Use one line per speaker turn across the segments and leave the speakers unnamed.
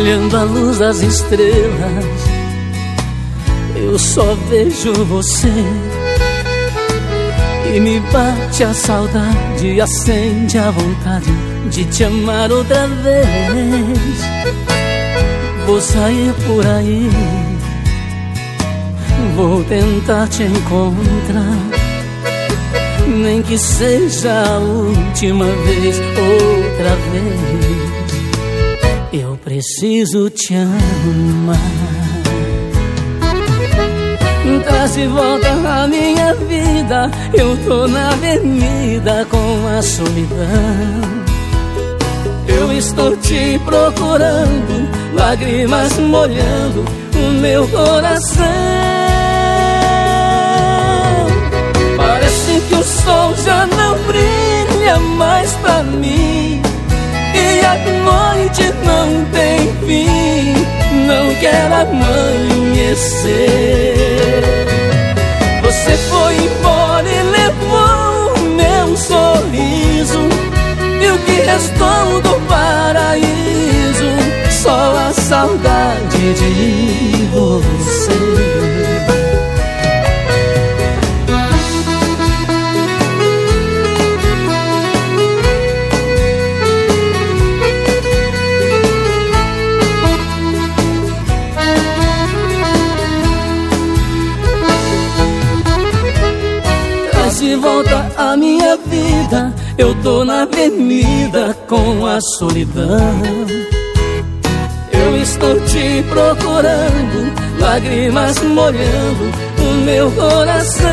olhando a luz das estrelas, eu só vejo você. E me bate a saudade, acende a vontade de te amar outra vez. Vou sair por aí, vou tentar te encontrar, nem que seja a última vez, outra vez. Eu preciso te amar. Traz de volta a minha vida, eu tô na avenida com a solidão. Eu estou te procurando, lágrimas molhando o meu coração. Parece que o sol já não brilha mais pra mim, e a noite não tem fim, não quero amanhecer. Você foi embora e levou meu sorriso, e o que restou do paraíso, só a saudade de você. De volta a minha vida, eu tô na avenida com a solidão. Eu estou te procurando, lágrimas molhando o meu coração.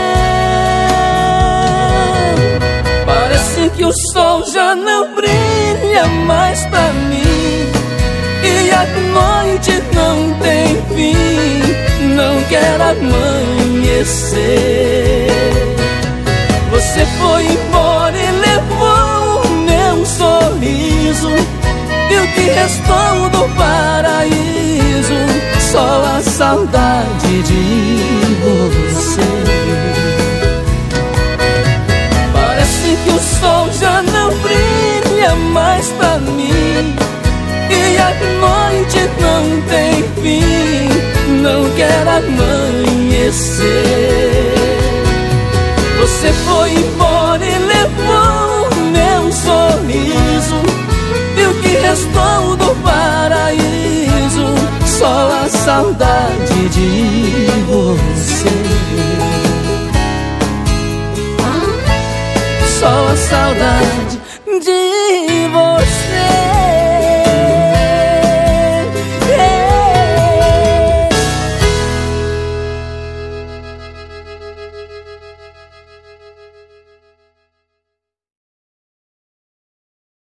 Parece que o sol já não brilha mais pra mim, e a noite não tem fim, não quero amanhecer. Você foi embora e levou meu sorriso, e o que restou do paraíso, só a saudade de você. Parece que o sol já não brilha mais pra mim, e a noite não tem fim, não quero amanhecer. Você foi embora e levou meu sorriso, e o que restou do paraíso, só a saudade de você. Só a saudade de